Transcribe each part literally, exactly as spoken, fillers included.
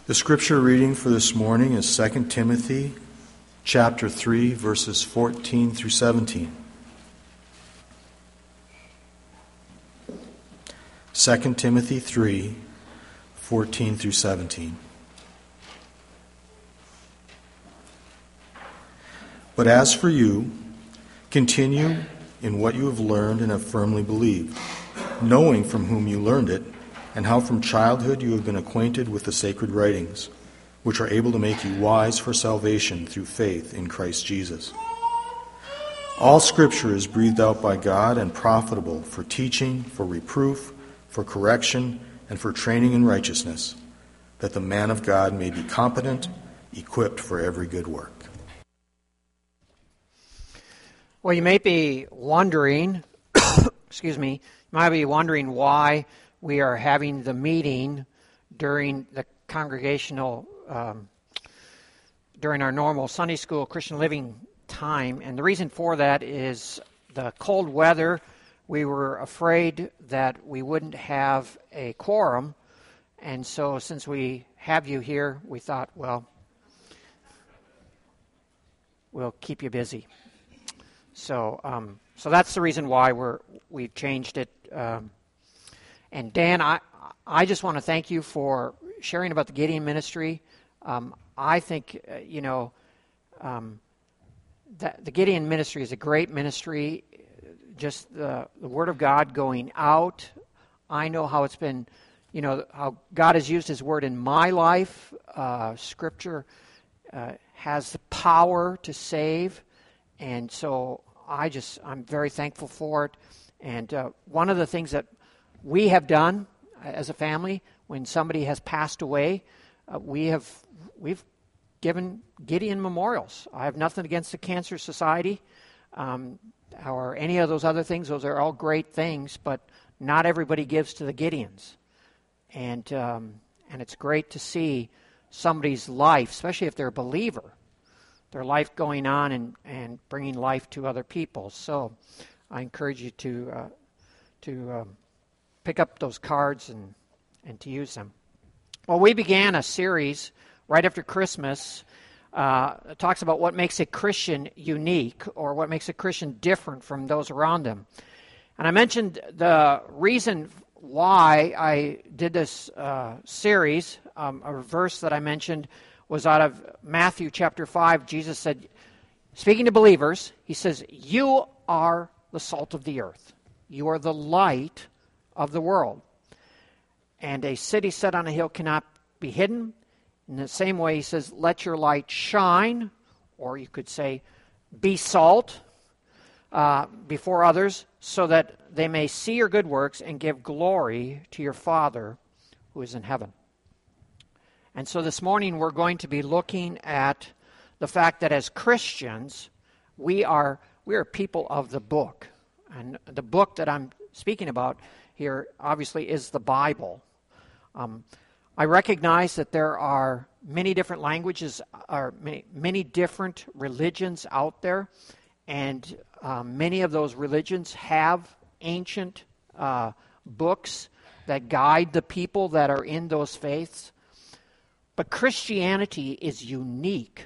The scripture reading for this morning is Second Timothy chapter three, verses fourteen through seventeen. Second Timothy three, fourteen through seventeen. But as for you, continue in what you have learned and have firmly believed, knowing from whom you learned it, and how from childhood you have been acquainted with the sacred writings, which are able to make you wise for salvation through faith in Christ Jesus. All Scripture is breathed out by God and profitable for teaching, for reproof, for correction, and for training in righteousness, that the man of God may be competent, equipped for every good work. Well, you may be wondering, excuse me, you might be wondering why we are having the meeting during the congregational, um, during our normal Sunday school Christian living time. And the reason for that is the cold weather. We were afraid that we wouldn't have a quorum. And so since we have you here, we thought, well, we'll keep you busy. So um, so that's the reason why we're, we've changed it. Um, And Dan, I I just want to thank you for sharing about the Gideon ministry. Um, I think, uh, you know, um, that the Gideon ministry is a great ministry. Just the, the Word of God going out. I know how it's been, you know, how God has used His Word in my life. Uh, scripture uh, has the power to save. And so I just, I'm very thankful for it. And uh, one of the things that we have done as a family, when somebody has passed away, uh, we have we've given Gideon memorials. I have nothing against the Cancer Society um, or any of those other things. Those are all great things, but not everybody gives to the Gideons. And um, and it's great to see somebody's life, especially if they're a believer, their life going on and, and bringing life to other people. So I encourage you to uh, to um, pick up those cards and, and to use them. Well, we began a series right after Christmas. Uh, it talks about what makes a Christian unique, or what makes a Christian different from those around them. And I mentioned the reason why I did this uh, series. Um, a verse that I mentioned was out of Matthew chapter five. Jesus said, speaking to believers, He says, "You are the salt of the earth. You are the light of the world. And a city set on a hill cannot be hidden." In the same way, He says, "Let your light shine," or you could say, "Be salt uh, before others, so that they may see your good works and give glory to your Father who is in heaven." And so this morning we're going to be looking at the fact that as Christians, we are we are people of the book. And the book that I'm speaking about here, obviously, is the Bible. Um, I recognize that there are many different languages, or many, many different religions out there, and um, many of those religions have ancient uh, books that guide the people that are in those faiths. But Christianity is unique.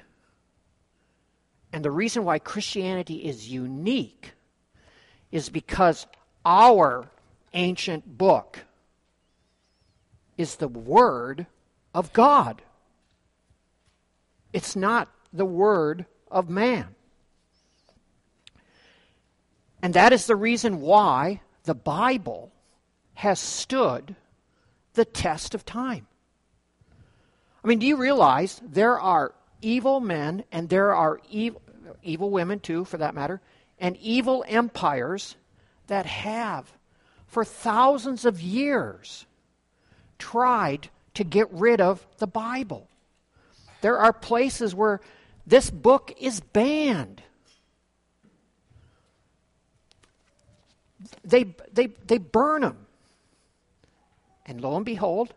And the reason why Christianity is unique is because our ancient book is the Word of God. It's not the word of man. And that is the reason why the Bible has stood the test of time. I mean, do you realize there are evil men, and there are evil, evil women too, for that matter, and evil empires that have for thousands of years tried to get rid of the Bible. There are places where this book is banned. They, they, they burn them. And lo and behold,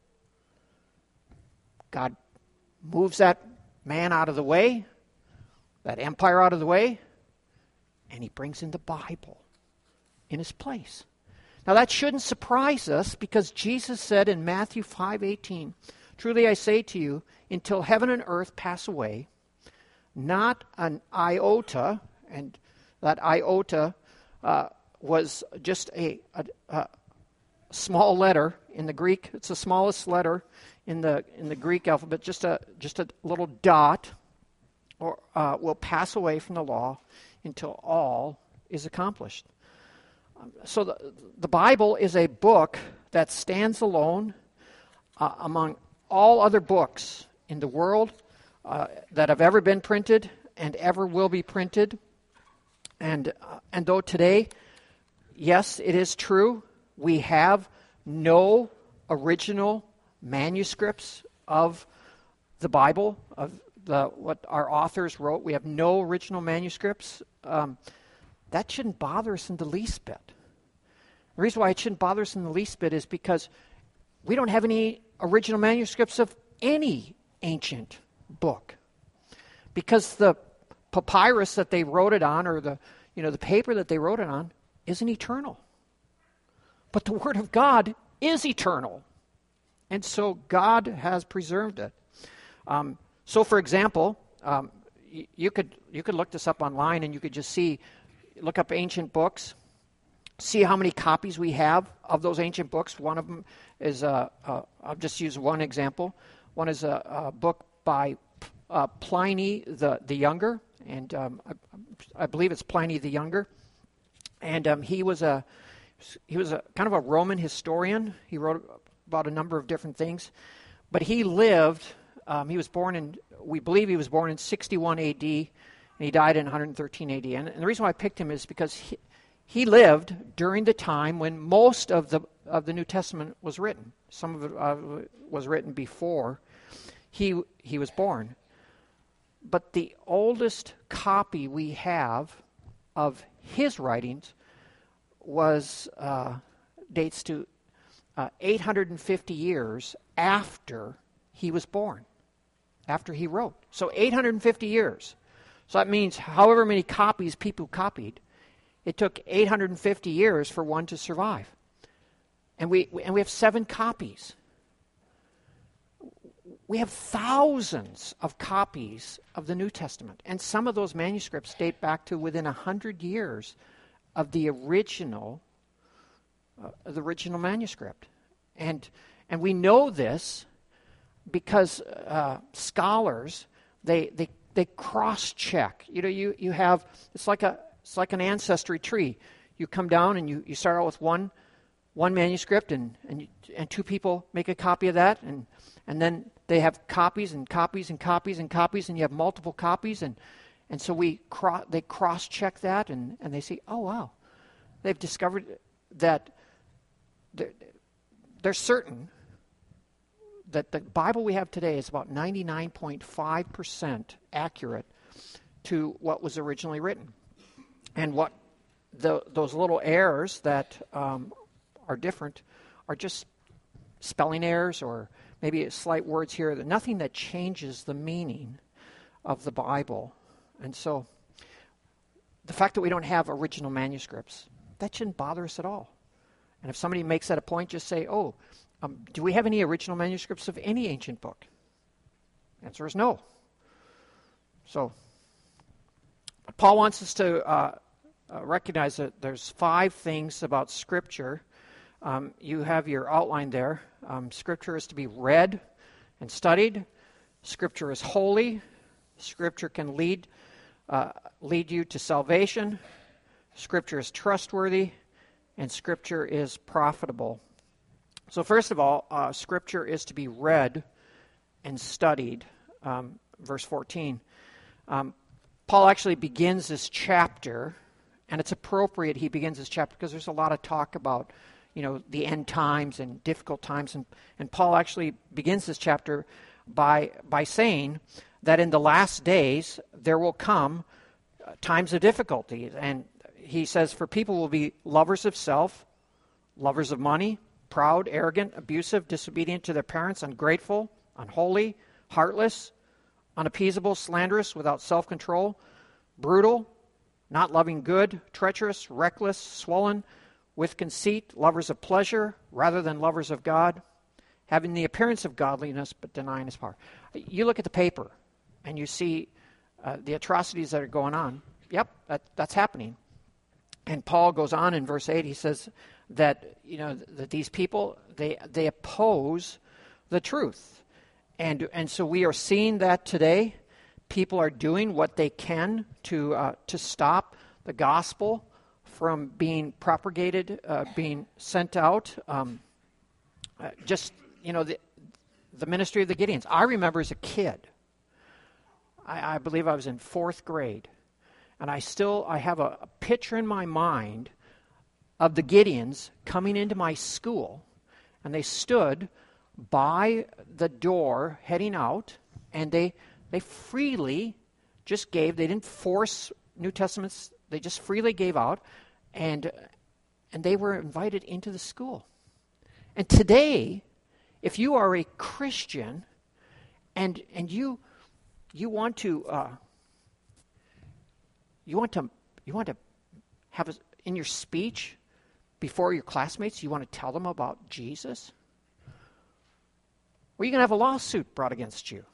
God moves that man out of the way, that empire out of the way, and He brings in the Bible in its place. Now that shouldn't surprise us, because Jesus said in Matthew five eighteen, Truly I say to you, until heaven and earth pass away, not an iota, and that iota uh, was just a, a, a small letter in the Greek. It's the smallest letter in the in the Greek alphabet, just a just a little dot, or uh, will pass away from the law until all is accomplished. Um, so the the Bible is a book that stands alone uh, among all other books in the world uh, that have ever been printed and ever will be printed. And uh, and though today, yes, it is true, we have no original manuscripts of the Bible, of the what our authors wrote. We have no original manuscripts. Um, that shouldn't bother us in the least bit. The reason why it shouldn't bother us in the least bit is because we don't have any original manuscripts of any ancient book. Because the papyrus that they wrote it on, or the you know the paper that they wrote it on, isn't eternal. But the Word of God is eternal. And so God has preserved it. Um, so, for example, um, y- you could you could look this up online, and you could just see, look up ancient books, see how many copies we have of those ancient books. One of them is, uh, uh, I'll just use one example. One is a, a book by uh, Pliny the, the Younger, and um, I, I believe it's Pliny the Younger. And um, he was a he was a kind of a Roman historian. He wrote about a number of different things, but he lived. Um, he was born in, we believe he was born in sixty-one A D, and he died in one hundred thirteen A D. And, and the reason why I picked him is because he, he lived during the time when most of the of the New Testament was written. Some of it uh, was written before he he was born. But the oldest copy we have of his writings was uh, dates to uh, eight hundred fifty years after he was born, after he wrote. So eight hundred fifty years. So that means however many copies people copied, it took eight hundred fifty years for one to survive. And we and we have seven copies. We have thousands of copies of the New Testament, and some of those manuscripts date back to within a hundred years of the original, uh, the original manuscript, and and we know this because uh, scholars they they they cross-check. You know, you you have it's like a it's like an ancestry tree. You come down and you, you start out with one one manuscript, and and you, and two people make a copy of that, and and then they have copies and copies and copies and copies, and you have multiple copies, and and so we cro- they cross-check that, and, and they say, oh, wow, they've discovered that they're, they're certain that the Bible we have today is about ninety-nine point five percent accurate to what was originally written. And what the, those little errors that um, are different are just spelling errors or maybe slight words here, nothing that changes the meaning of the Bible. And so the fact that we don't have original manuscripts, that shouldn't bother us at all. And if somebody makes that a point, just say, oh, um, do we have any original manuscripts of any ancient book? The answer is no. So Paul wants us to uh, uh, recognize that there's five things about Scripture. Um, you have your outline there. Um, Scripture is to be read and studied. Scripture is holy. Scripture can lead uh, lead you to salvation. Scripture is trustworthy, and Scripture is profitable. So first of all, uh, Scripture is to be read and studied. Um, verse fourteen. Um, Paul actually begins this chapter, and it's appropriate he begins this chapter because there's a lot of talk about, you know, the end times and difficult times, and, and Paul actually begins this chapter by by saying that in the last days there will come uh, times of difficulty, and he says, for people will be lovers of self, lovers of money, proud, arrogant, abusive, disobedient to their parents, ungrateful, unholy, heartless, unappeasable, slanderous, without self-control, brutal, not loving good, treacherous, reckless, swollen, with conceit, lovers of pleasure rather than lovers of God, having the appearance of godliness but denying his power. You look at the paper and you see uh, the atrocities that are going on. Yep, that, that's happening. And Paul goes on in verse eight, he says that, you know, that these people, they they oppose the truth. And and so we are seeing that today. People are doing what they can to uh, to stop the gospel from being propagated, uh, being sent out. Um, uh, just, you know, the, the ministry of the Gideons. I remember as a kid, I, I believe I was in fourth grade, and I still, I have a, a picture in my mind of the Gideons coming into my school, and they stood by the door heading out, and they they freely just gave. They didn't force New Testaments. They just freely gave out, and and they were invited into the school. And today, if you are a Christian, and and you you want to uh, you want to you want to have a, in your speech before your classmates, you want to tell them about Jesus, well, you're going to have a lawsuit brought against you.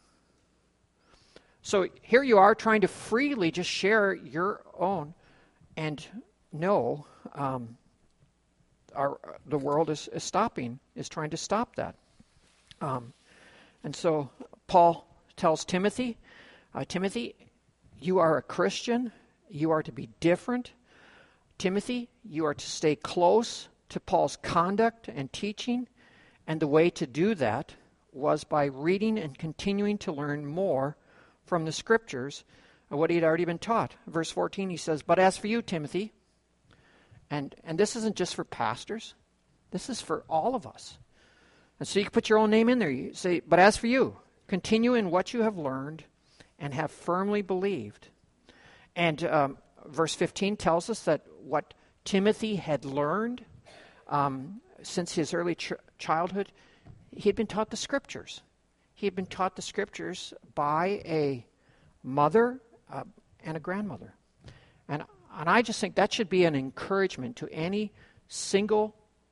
So here you are trying to freely just share your own, and no, um, our the world is, is stopping, is trying to stop that. Um, and so Paul tells Timothy, uh, Timothy, you are a Christian. You are to be different. Timothy, you are to stay close to Paul's conduct and teaching, and the way to do that was by reading and continuing to learn more from the Scriptures of what he had already been taught. Verse fourteen, he says, but as for you, Timothy, and, and this isn't just for pastors, this is for all of us. And so you can put your own name in there. You say, but as for you, continue in what you have learned and have firmly believed. And um, verse fifteen tells us that what Timothy had learned um, since his early ch- childhood, he had been taught the Scriptures. He had been taught the Scriptures by a mother uh, and a grandmother. And, and I just think that should be an encouragement to any single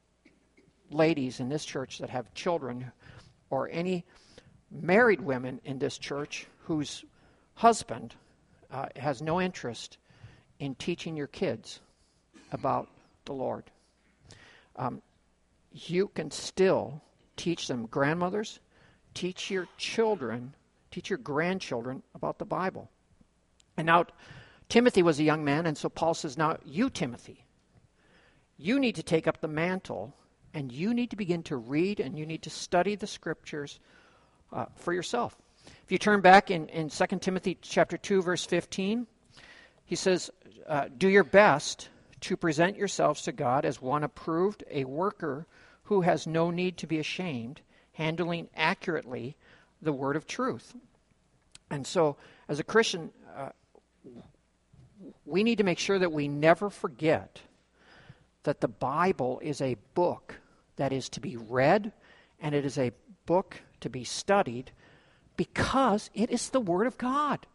ladies in this church that have children, or any married women in this church whose husband uh, has no interest in teaching your kids about the Lord. Um, you can still teach them, grandmothers, teach your children, teach your grandchildren about the Bible. And now, Timothy was a young man, and so Paul says, now you, Timothy, you need to take up the mantle, and you need to begin to read, and you need to study the Scriptures uh, for yourself. If you turn back in, in Second Timothy chapter two, verse fifteen, he says, uh, do your best to present yourselves to God as one approved, a worker who has no need to be ashamed, handling accurately the word of truth. And so, as a Christian, uh, we need to make sure that we never forget that the Bible is a book that is to be read, and it is a book to be studied, because it is the Word of God.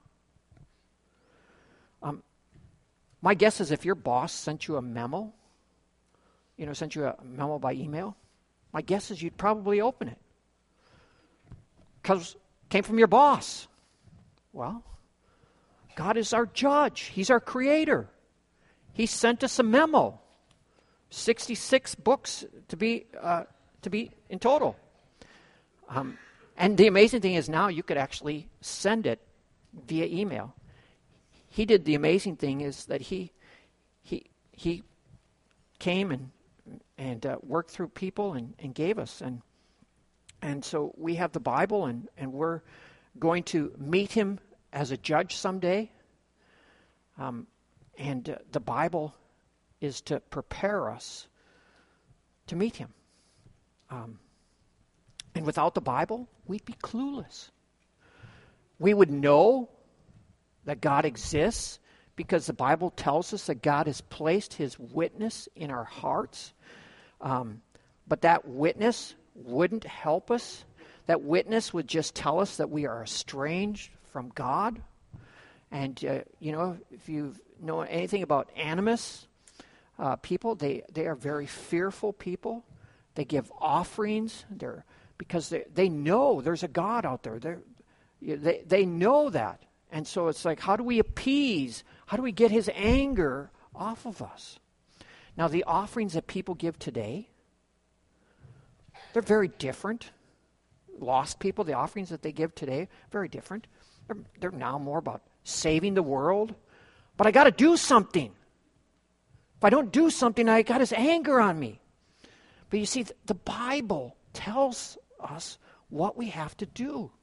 Um, my guess is if your boss sent you a memo, you know, sent you a memo by email, my guess is you'd probably open it, because it came from your boss. Well, God is our judge. He's our creator. He sent us a memo. sixty-six books to be uh, to be in total. Um, and the amazing thing is now you could actually send it via email. He did the amazing thing is that he he he came and and uh, worked through people and, and gave us. And and so we have the Bible, and, and we're going to meet him as a judge someday. Um, and uh, the Bible is to prepare us to meet him. Um, and without the Bible, we'd be clueless. We would know that God exists because the Bible tells us that God has placed his witness in our hearts. Um, but that witness wouldn't help us. That witness would just tell us that we are estranged from God. And, uh, you know, if you know anything about animus uh, people, they, they are very fearful people. They give offerings. They're because they, they know there's a God out there. They're, they they know that. And so it's like, how do we appease? How do we get his anger off of us? Now, the offerings that people give today, they're very different. Lost people, the offerings that they give today, very different. They're, they're now more about saving the world. But I got to do something. If I don't do something, I got his anger on me. But you see, the Bible tells us what we have to do.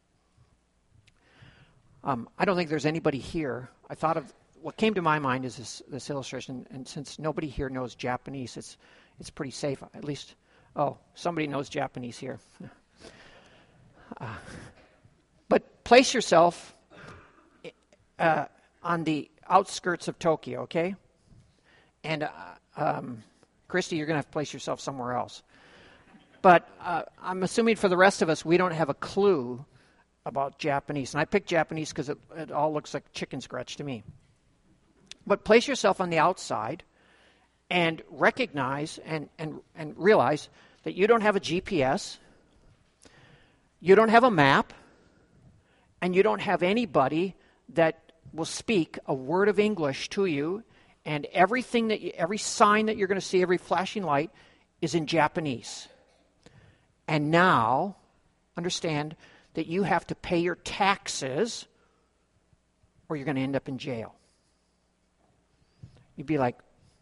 Um, I don't think there's anybody here. I thought of, what came to my mind is this, this illustration, and since nobody here knows Japanese, it's it's pretty safe. At least, oh, somebody knows Japanese here. Uh, but place yourself uh, on the outskirts of Tokyo, okay? And uh, um, Christy, you're going to have to place yourself somewhere else. But uh, I'm assuming for the rest of us, we don't have a clue about Japanese. And I picked Japanese because it, it all looks like chicken scratch to me. But place yourself on the outside and recognize and, and, and realize that you don't have a G P S, you don't have a map, and you don't have anybody that will speak a word of English to you, and everything that you, every sign that you're going to see, every flashing light is in Japanese. And now, understand that you have to pay your taxes or you're going to end up in jail. You'd be like,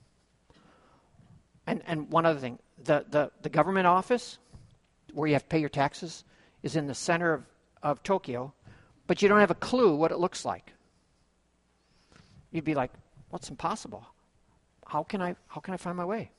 and, and one other thing, the, the, the government office where you have to pay your taxes is in the center of, of Tokyo, but you don't have a clue what it looks like. You'd be like, well, it's impossible. How can I, how can I find my way?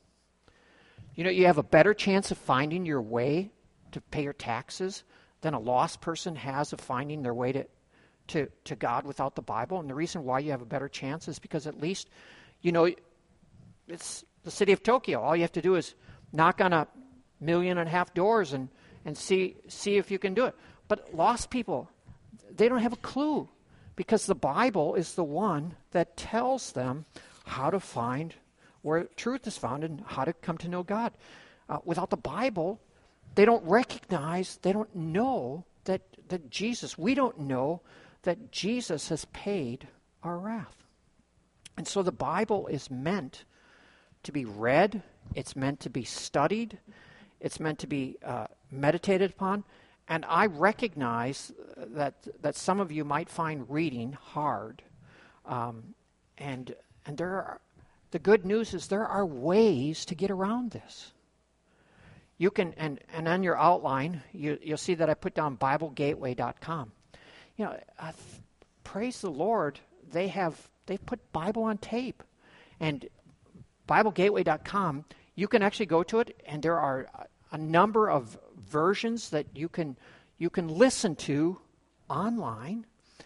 You know, you have a better chance of finding your way to pay your taxes than a lost person has of finding their way to, to, to God without the Bible. And the reason why you have a better chance is because at least, you know, it's the city of Tokyo. All you have to do is knock on a million and a half doors and, and see see if you can do it. But lost people, they don't have a clue because the Bible is the one that tells them how to find where truth is found and how to come to know God. Uh, without the Bible, they don't recognize, they don't know that, that Jesus, we don't know that Jesus has paid our wrath. And so the Bible is meant to be read, it's meant to be studied, it's meant to be uh, meditated upon. And I recognize that that some of you might find reading hard. Um, and and there are, the good news is there are ways to get around this. You can, and, and on your outline, you, you'll see that I put down Bible Gateway dot com. You know, uh, praise the Lord, they have they've put Bible on tape. And Bible Gateway dot com, you can actually go to it, and there are a, a number of versions that you can you can listen to online,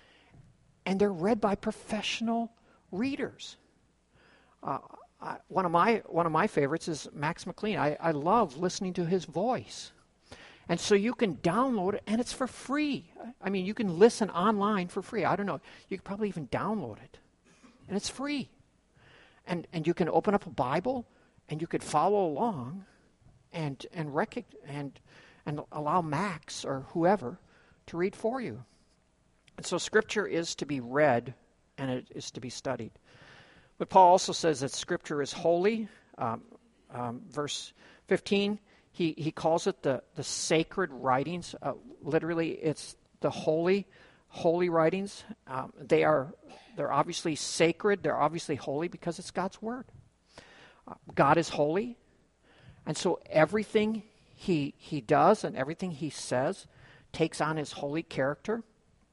and they're read by professional readers. Uh, I, one of my one of my favorites is Max McLean. I, I love listening to his voice. And so you can download it, and it's for free. I mean, you can listen online for free. I don't know. You could probably even download it. And it's free. And and you can open up a Bible, and you could follow along and and rec- and and allow Max or whoever to read for you. And so Scripture is to be read, and it is to be studied. But Paul also says that Scripture is holy. Um, um, verse fifteen, he, he calls it the, the sacred writings. Uh, literally, it's the holy, holy writings. Um, they are they're obviously sacred. They're obviously holy because it's God's Word. Uh, God is holy, and so everything he he does and everything he says takes on his holy character,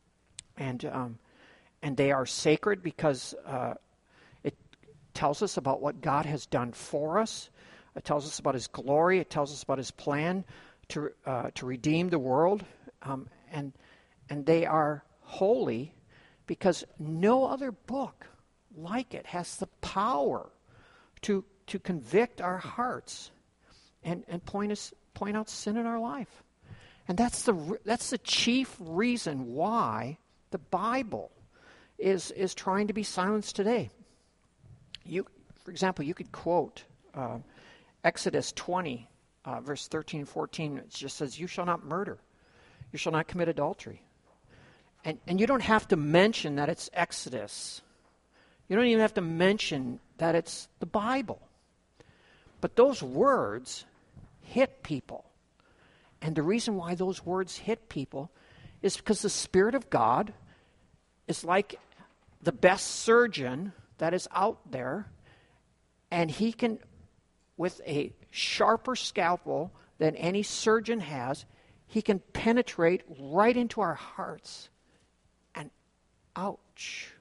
and um, and they are sacred because uh, it tells us about what God has done for us. It tells us about His glory. It tells us about His plan to uh, to redeem the world, um, and and they are holy because no other book like it has the power to to convict our hearts and and point us point out sin in our life. And that's the that's the chief reason why the Bible is is trying to be silenced today. You, for example, you could quote uh, Exodus twenty uh, verse thirteen, fourteen, it just says, you shall not murder. You shall not commit adultery. And, and you don't have to mention that it's Exodus. You don't even have to mention that it's the Bible. But those words hit people. And the reason why those words hit people is because the Spirit of God is like the best surgeon that is out there, and he can, with a sharper scalpel than any surgeon has, he can penetrate right into our hearts. And ouch,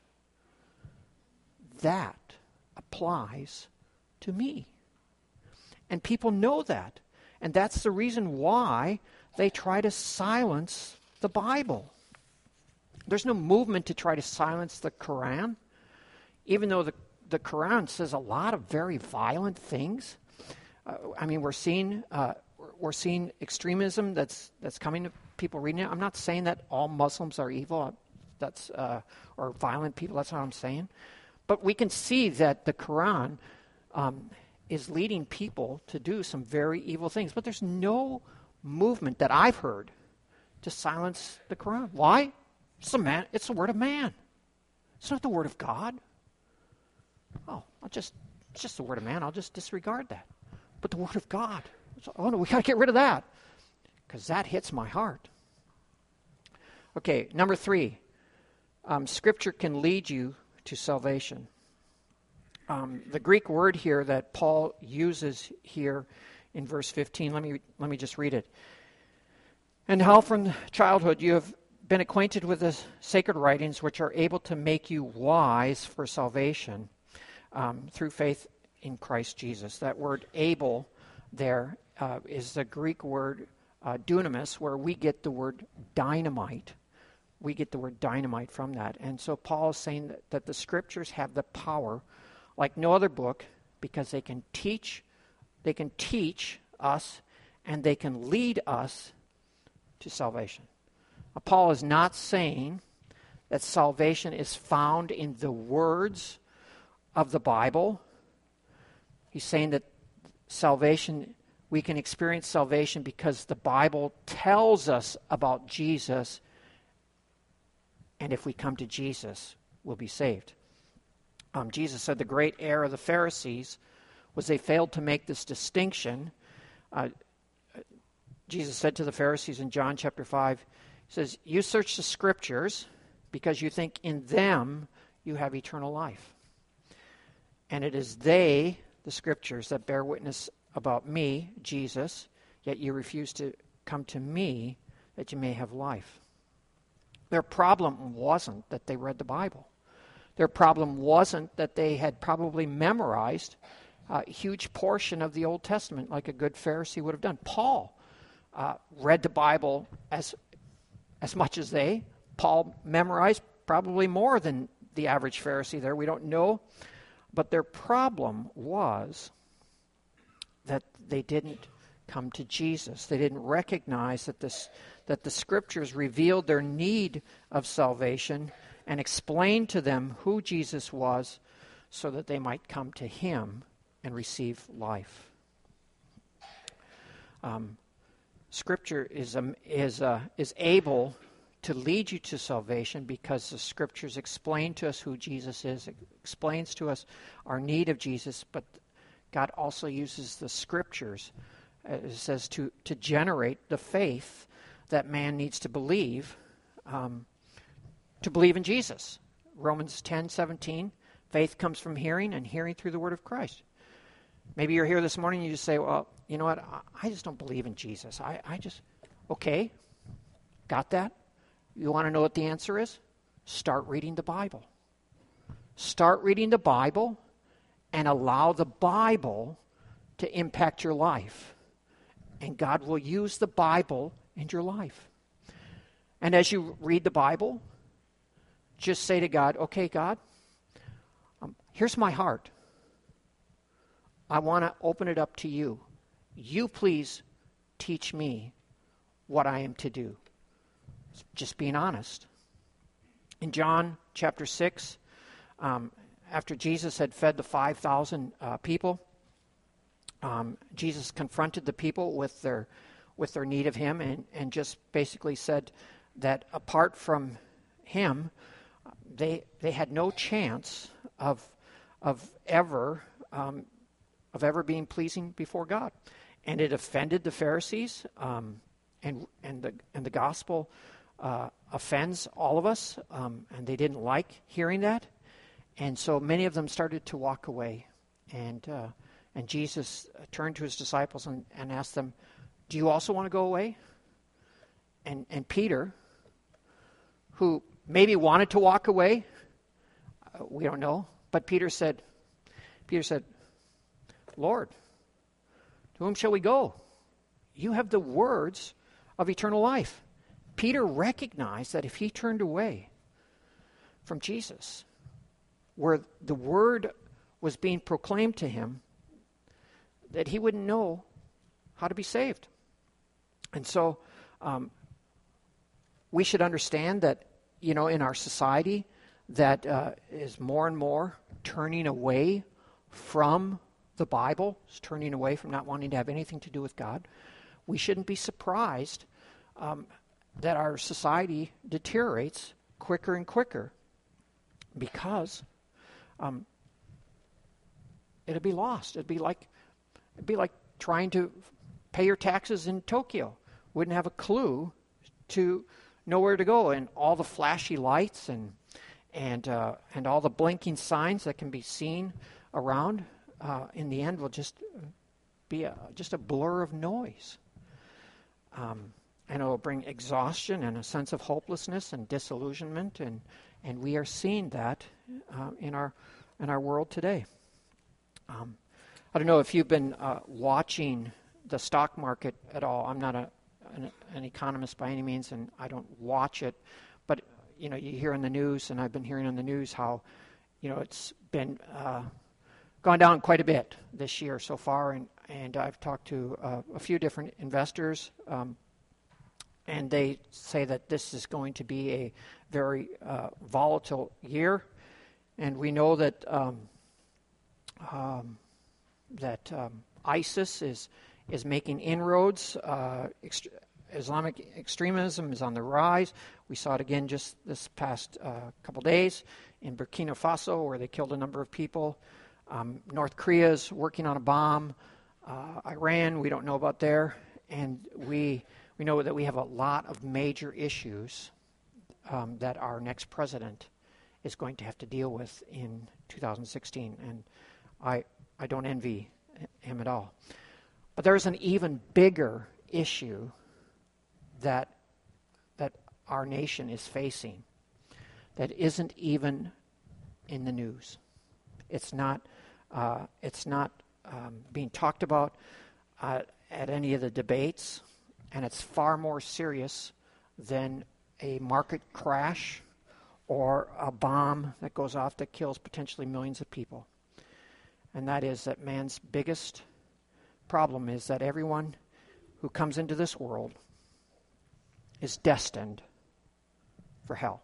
that applies to me. And people know that. And that's the reason why they try to silence the Bible. There's no movement to try to silence the Quran, even though the, the Quran says a lot of very violent things. Uh, I mean, we're seeing uh, we're seeing extremism that's that's coming to people reading it. I'm not saying that all Muslims are evil, that's uh, or violent people. That's what I'm saying. But we can see that the Quran um, is leading people to do some very evil things. But there's no movement that I've heard to silence the Quran. Why? It's a man. It's the word of man. It's not the word of God. Oh, I'll just it's just the word of man. I'll just disregard that. But the word of God. Oh no, we got to get rid of that because that hits my heart. Okay, number three. Um, scripture can lead you to salvation. Um, the Greek word here that Paul uses here in verse fifteen, let me let me just read it. And how from childhood you have been acquainted with the sacred writings, which are able to make you wise for salvation um, through faith in Christ Jesus. That word able there uh, is the Greek word uh, dunamis, where we get the word dynamite. We get the word dynamite from that. And so Paul is saying that, that the scriptures have the power like no other book, because they can teach, they can teach us, and they can lead us to salvation. Now, Paul is not saying that salvation is found in the words of the Bible. He's saying that salvation, we can experience salvation because the Bible tells us about Jesus, and if we come to Jesus, we'll be saved. Um, Jesus said the great error of the Pharisees was they failed to make this distinction. Uh, Jesus said to the Pharisees in John chapter five, he says, you search the scriptures because you think in them you have eternal life. And it is they, the scriptures, that bear witness about me, Jesus, yet you refuse to come to me that you may have life. Their problem wasn't that they read the Bible. Their problem wasn't that they had probably memorized a huge portion of the Old Testament like a good Pharisee would have done. Paul uh, read the Bible as as much as they. Paul memorized probably more than the average Pharisee there. We don't know. But their problem was that they didn't come to Jesus. They didn't recognize that this that the Scriptures revealed their need of salvation and explained to them who Jesus was so that they might come to him and receive life. Um, scripture is, um, is, uh, is able to lead you to salvation because the Scriptures explain to us who Jesus is. It explains to us our need of Jesus, but God also uses the Scriptures, uh, it says, to, to generate the faith that man needs to believe um, to believe in Jesus. Romans ten seventeen, faith comes from hearing, and hearing through the word of Christ. Maybe you're here this morning and you just say, well, you know what, I just don't believe in Jesus. I, I just, okay, got that? You want to know what the answer is? Start reading the Bible. Start reading the Bible and allow the Bible to impact your life. And God will use the Bible in your life. And as you read the Bible, just say to God, okay, God, um, here's my heart. I want to open it up to you. You please teach me what I am to do. Just being honest. In John chapter six, um, after Jesus had fed the five thousand uh, people, Um, Jesus confronted the people with their with their need of him, and, and just basically said that apart from him, they they had no chance of of ever um, of ever being pleasing before God, and it offended the Pharisees, um, and and the and the gospel uh, offends all of us, um, and they didn't like hearing that, and so many of them started to walk away, and uh, and Jesus turned to his disciples and, and asked them, "Do you also want to go away?" And and Peter, who maybe wanted to walk away, uh, we don't know, but Peter said, Peter said, "Lord, to whom shall we go? You have the words of eternal life." Peter recognized that if he turned away from Jesus, where the word was being proclaimed to him, that he wouldn't know how to be saved. And so um, we should understand that, you know, in our society that uh, is more and more turning away from the Bible, is turning away from not wanting to have anything to do with God, we shouldn't be surprised um, that our society deteriorates quicker and quicker, because um, it'd be lost. It'd be like it'd be like trying to pay your taxes in Tokyo. Wouldn't have a clue to know where to go, and all the flashy lights and and uh, and all the blinking signs that can be seen around. Uh, in the end, will just be a, just a blur of noise. Um, and it will bring exhaustion and a sense of hopelessness and disillusionment, and and we are seeing that uh, in our in our world today. Um, I don't know if you've been uh, watching the stock market at all. I'm not a an, an economist by any means, and I don't watch it. But you know, you hear in the news, and I've been hearing in the news how, you know, it's been uh, gone down quite a bit this year so far, and and I've talked to uh, a few different investors, um, and they say that this is going to be a very uh, volatile year, and we know that um, um, that um, ISIS is is making inroads. Uh, ext- Islamic extremism is on the rise. We saw it again just this past uh, couple days in Burkina Faso, where they killed a number of people. Um, North Korea is working on a bomb. Uh, Iran, we don't know about there. And we we know that we have a lot of major issues um, that our next president is going to have to deal with in two thousand sixteen. And I I don't envy him at all. But there's an even bigger issue that that our nation is facing that isn't even in the news. It's not uh, it's not um, being talked about uh, at any of the debates, and it's far more serious than a market crash or a bomb that goes off that kills potentially millions of people. And that is that man's biggest problem is that everyone who comes into this world is destined for hell.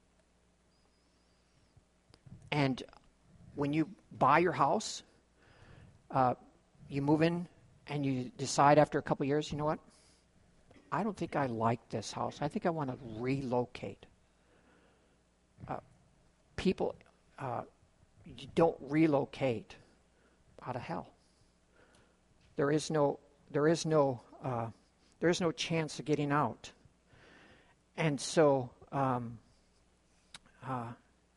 And when you buy your house, uh, you move in and you decide after a couple of years, you know what? I don't think I like this house. I think I want to relocate. Uh, people, uh, you don't relocate out of hell. There is no, there is no, uh, there is no chance of getting out. And so, um, uh,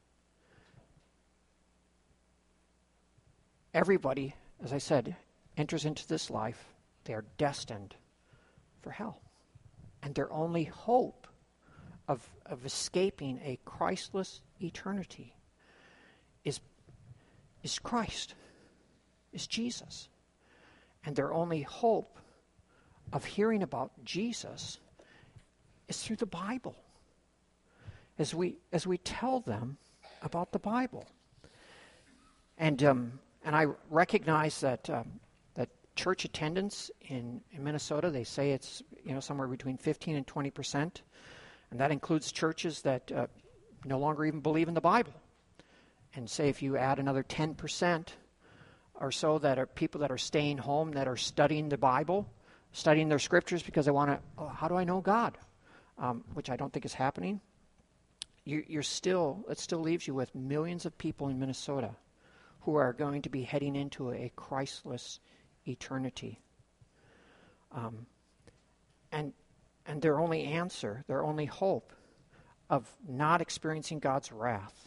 everybody, as I said, enters into this life. They are destined for hell. And their only hope of, of escaping a Christless eternity is, is Christ, is Jesus. And their only hope of hearing about Jesus is through the Bible. As we as we tell them about the Bible. And um, and I recognize that um, that church attendance in, in Minnesota, they say it's you know somewhere between fifteen and twenty percent, and that includes churches that uh, no longer even believe in the Bible. And say if you add another ten percent or so that are people that are staying home, that are studying the Bible, studying their scriptures because they want to, oh, how do I know God? Um, which I don't think is happening. You, you're still, it still leaves you with millions of people in Minnesota who are going to be heading into a Christless eternity. Um, and and their only answer, their only hope of not experiencing God's wrath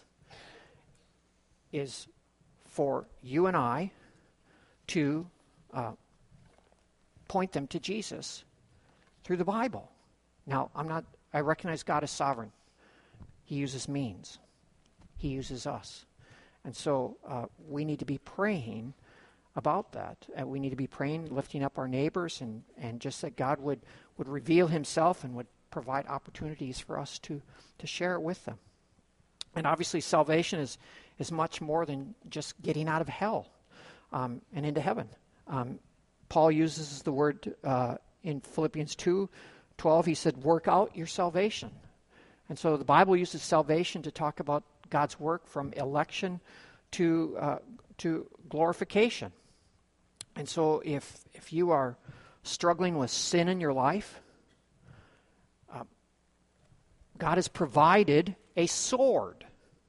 is for you and I to uh, point them to Jesus through the Bible. Now, I'm not, I recognize God is sovereign. He uses means. He uses us. And so uh, we need to be praying about that. And we need to be praying, lifting up our neighbors, and, and just that God would, would reveal himself and would provide opportunities for us to, to share it with them. And obviously salvation is, is much more than just getting out of hell um, and into heaven. Um, Paul uses the word uh, in Philippians two twelve. He said, work out your salvation. And so the Bible uses salvation to talk about God's work from election to uh, to glorification. And so if if you are struggling with sin in your life, uh, God has provided a sword.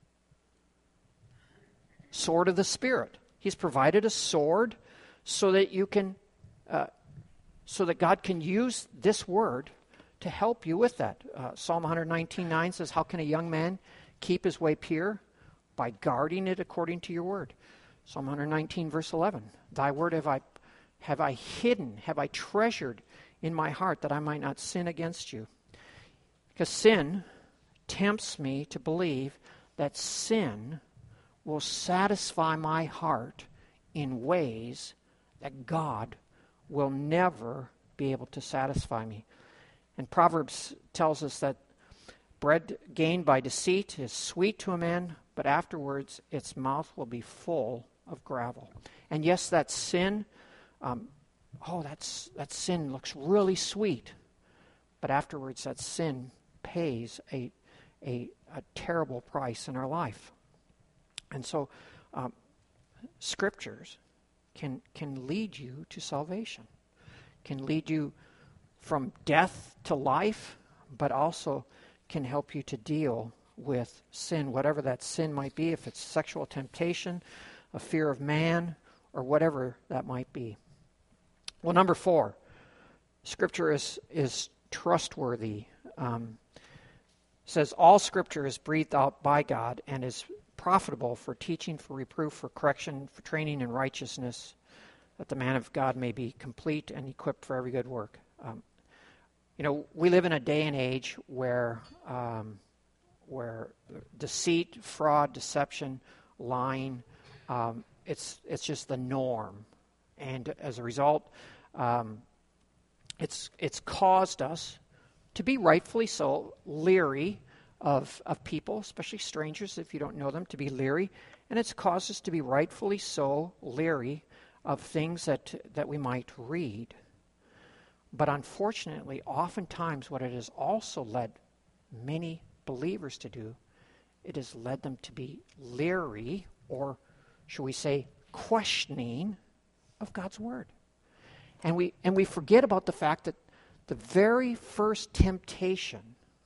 Sword of the Spirit. He's provided a sword so that you can, uh, so that God can use this word to help you with that. Uh, Psalm one nineteen nine says, how can a young man keep his way pure? By guarding it according to your word. Psalm one nineteen verse eleven, thy word have I, have I hidden, have I treasured in my heart that I might not sin against you. Because sin tempts me to believe that sin will satisfy my heart in ways that God will never be able to satisfy me. And Proverbs tells us that bread gained by deceit is sweet to a man, but afterwards its mouth will be full of gravel. And yes, that sin, um, oh, that's that sin looks really sweet, but afterwards that sin pays a a, a terrible price in our life. And so, um, scriptures can can lead you to salvation, can lead you from death to life, but also can help you to deal with sin, whatever that sin might be, if it's sexual temptation, a fear of man, or whatever that might be. Well, number four, Scripture is is trustworthy. Um, says all Scripture is breathed out by God and is profitable for teaching, for reproof, for correction, for training in righteousness, that the man of God may be complete and equipped for every good work. Um, you know, we live in a day and age where um, where deceit, fraud, deception, lying, um, it's it's just the norm, and as a result, um, it's it's caused us to be rightfully so leery of of people, especially strangers if you don't know them, to be leery, and it's caused us to be rightfully so leery of things that that we might read. But unfortunately, oftentimes what it has also led many believers to do, it has led them to be leery, or should we say questioning, of God's Word. And we and we forget about the fact that the very first temptation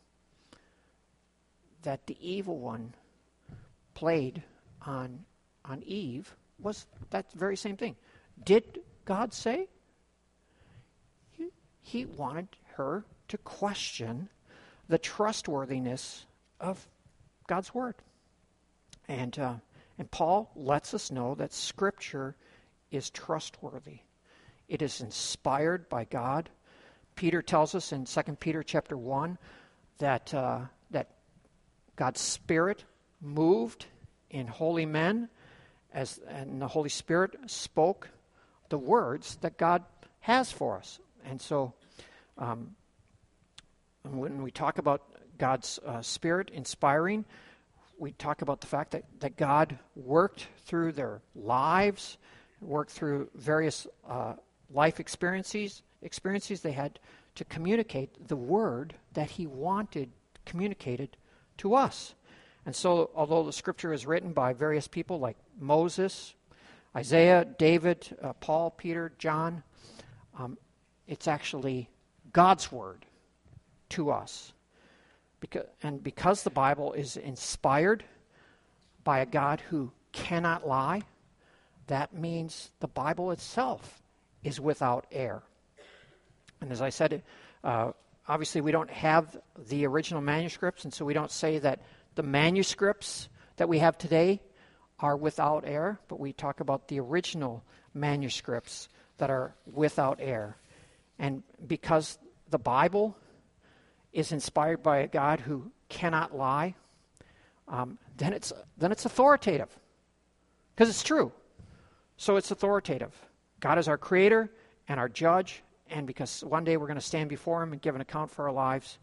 that the evil one played on on Eve was that very same thing. Did God say? He, he wanted her to question the trustworthiness of God's Word. And uh, and Paul lets us know that Scripture is trustworthy. It is inspired by God. Peter tells us in Second Peter chapter one that uh, that God's Spirit moved in holy men, as and the Holy Spirit spoke the words that God has for us. And so um, when we talk about God's uh, Spirit inspiring, we talk about the fact that, that God worked through their lives, worked through various uh, life experiences, experiences they had to communicate the word that he wanted communicated to us. And so, although the Scripture is written by various people like Moses, Isaiah, David, uh, Paul, Peter, John. Um, it's actually God's word to us. Because, and because the Bible is inspired by a God who cannot lie, that means the Bible itself is without error. And as I said, uh, obviously we don't have the original manuscripts, and so we don't say that the manuscripts that we have today are without error, but we talk about the original manuscripts that are without error. And because the Bible is inspired by a God who cannot lie, um, then it's then it's authoritative, because it's true. So it's authoritative. God is our creator and our judge, and because one day we're going to stand before him and give an account for our lives,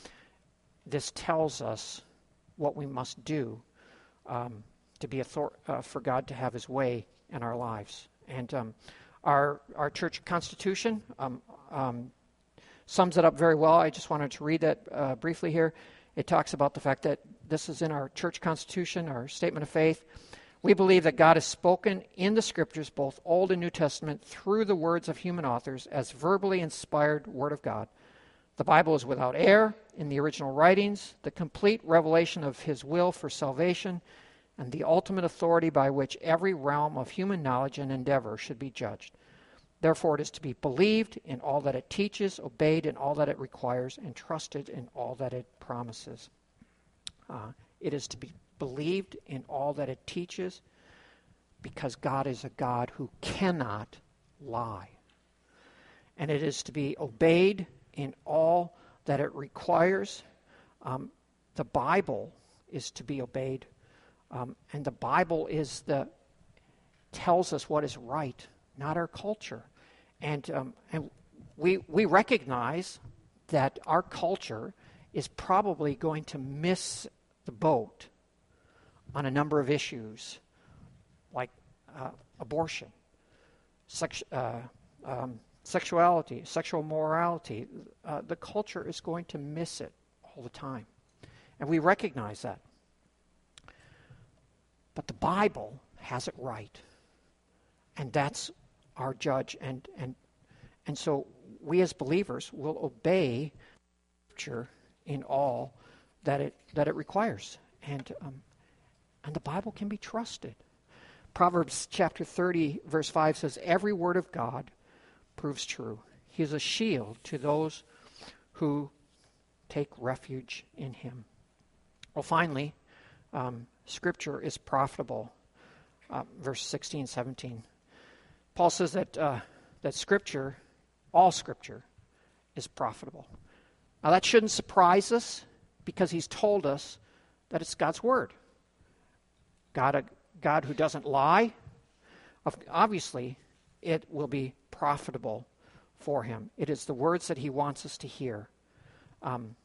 this tells us what we must do um, to be author- uh, for God to have his way in our lives. And um, our our church constitution um, um, sums it up very well. I just wanted to read that uh, briefly here. It talks about the fact that this is in our church constitution, our statement of faith. We believe that God has spoken in the Scriptures, both Old and New Testament, through the words of human authors as verbally inspired Word of God. The Bible is without error in the original writings, the complete revelation of his will for salvation, and the ultimate authority by which every realm of human knowledge and endeavor should be judged. Therefore, it is to be believed in all that it teaches, obeyed in all that it requires, and trusted in all that it promises. Uh, it is to be believed in all that it teaches, because God is a God who cannot lie. And it is to be obeyed in all that it requires. Um, the Bible is to be obeyed, um, and the Bible is the tells us what is right, not our culture. And um, and we we recognize that our culture is probably going to miss the boat on a number of issues, like uh, abortion, sex, uh, um, sexuality, sexual morality. Uh, the culture is going to miss it all the time, and we recognize that. But the Bible has it right, and that's our judge, and and and so we as believers will obey Scripture in all that it that it requires, and um, and the Bible can be trusted. Proverbs chapter thirty, verse five says, "Every word of God proves true. He is a shield to those who take refuge in him." Well, finally, um, Scripture is profitable. Uh, verse sixteen, seventeen. Paul says that uh, that Scripture, all Scripture, is profitable. Now that shouldn't surprise us, because he's told us that it's God's Word. God, a God who doesn't lie, obviously it will be profitable for him. It is the words that he wants us to hear. Um,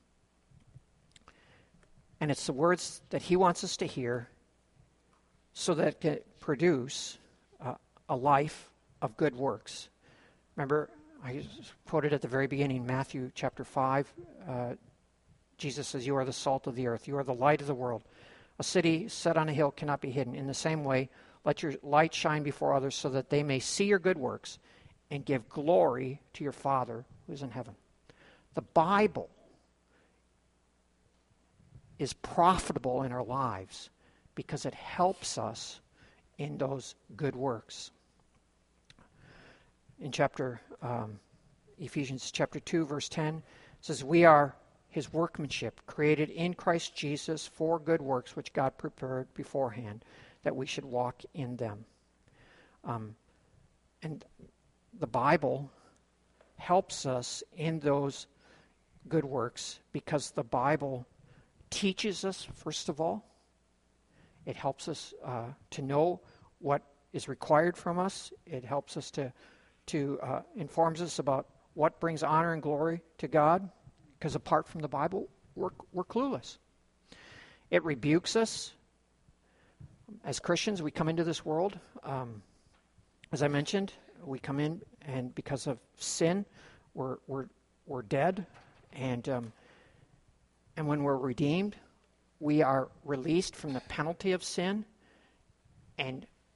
and it's the words that he wants us to hear so that it can produce uh, a life of good works. Remember, I quoted at the very beginning, Matthew chapter five. Uh, Jesus says, "You are the salt of the earth. You are the light of the world. A city set on a hill cannot be hidden. In the same way, let your light shine before others so that they may see your good works and give glory to your Father who is in heaven." The Bible is profitable in our lives because it helps us in those good works. In chapter um, Ephesians chapter two, verse ten, it says, "We are his workmanship, created in Christ Jesus for good works, which God prepared beforehand, that we should walk in them." Um, and the Bible helps us in those good works because the Bible teaches us, first of all. It helps us uh, to know what is required from us. It helps us to, to uh, informs us about what brings honor and glory to God, because apart from the Bible, we're, we're clueless. It rebukes us. As Christians, we come into this world, um, as I mentioned, we come in, and because of sin, we're we're we're dead, and um, and when we're redeemed, we are released from the penalty of sin, and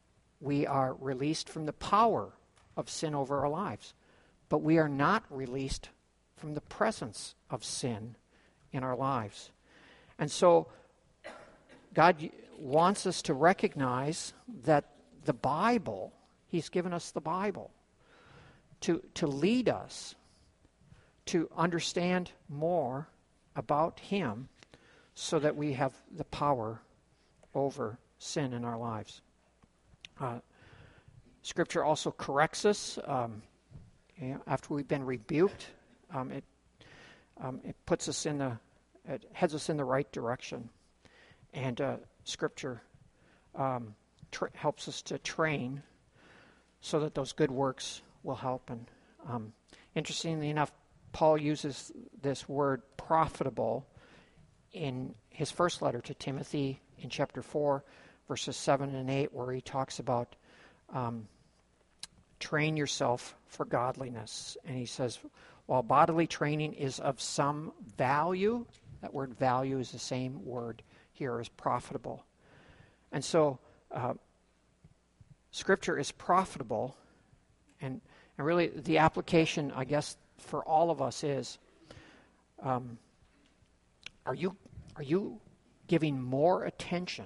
we are released from the power of sin over our lives, but we are not released from the presence of sin in our lives. And so God wants us to recognize that the Bible, He's given us the Bible to, to lead us to understand more about Him so that we have the power over sin in our lives. Uh, Scripture also corrects us um, you know, after we've been rebuked. Um, it um, it puts us in the, it heads us in the right direction, and uh, Scripture um, tra- helps us to train so that those good works will help. And um, interestingly enough, Paul uses this word profitable in his first letter to Timothy in chapter four, verses seven and eight, where he talks about um, train yourself for godliness. And he says, while bodily training is of some value, that word value is the same word here as profitable. And so uh, Scripture is profitable, and, and really the application, I guess, for all of us is, um, are you are you giving more attention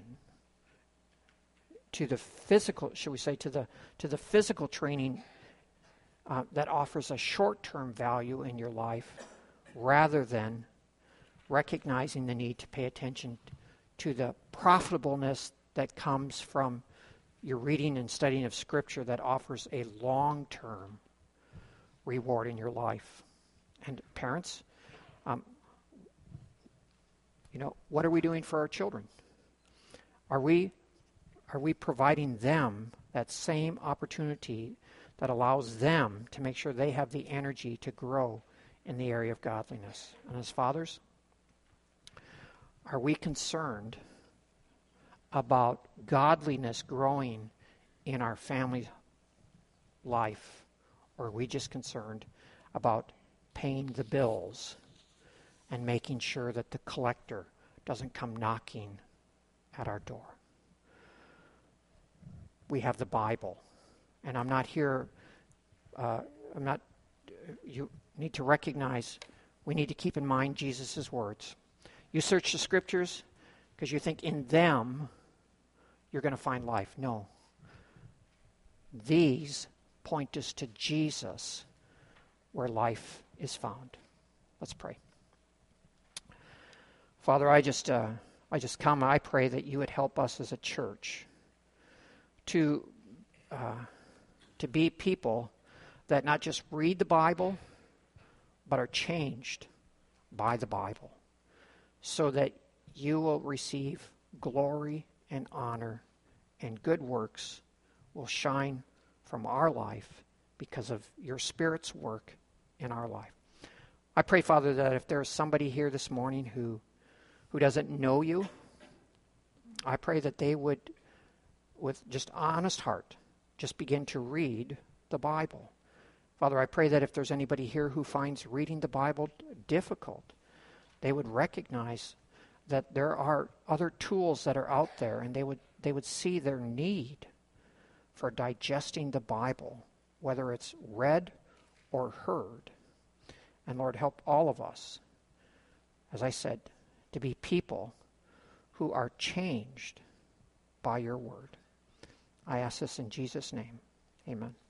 to the physical, should we say, to the to the physical training uh, that offers a short-term value in your life, rather than recognizing the need to pay attention to the profitableness that comes from your reading and studying of Scripture that offers a long-term reward in your life? And parents, um, you know, what are we doing for our children? Are we are we providing them that same opportunity that allows them to make sure they have the energy to grow in the area of godliness? And as fathers, are we concerned about godliness growing in our family life, or are we just concerned about paying the bills and making sure that the collector doesn't come knocking at our door? We have the Bible, and I'm not here, uh, I'm not, you need to recognize, we need to keep in mind Jesus' words. You search the Scriptures because you think in them you're going to find life. No. These point us to Jesus, where life is found. Let's pray. Father, I just uh, I just come and I pray that you would help us as a church to uh, to be people that not just read the Bible, but are changed by the Bible, so that you will receive glory and honor, and good works will shine from our life because of your Spirit's work in our life. I pray, Father, that if there's somebody here this morning who who doesn't know you, I pray that they would, with just honest heart, just begin to read the Bible. Father, I pray that if there's anybody here who finds reading the Bible difficult, they would recognize that there are other tools that are out there, and they would they would see their need for digesting the Bible, whether it's read or heard. And Lord, help all of us, as I said, to be people who are changed by your word. I ask this in Jesus' name. Amen.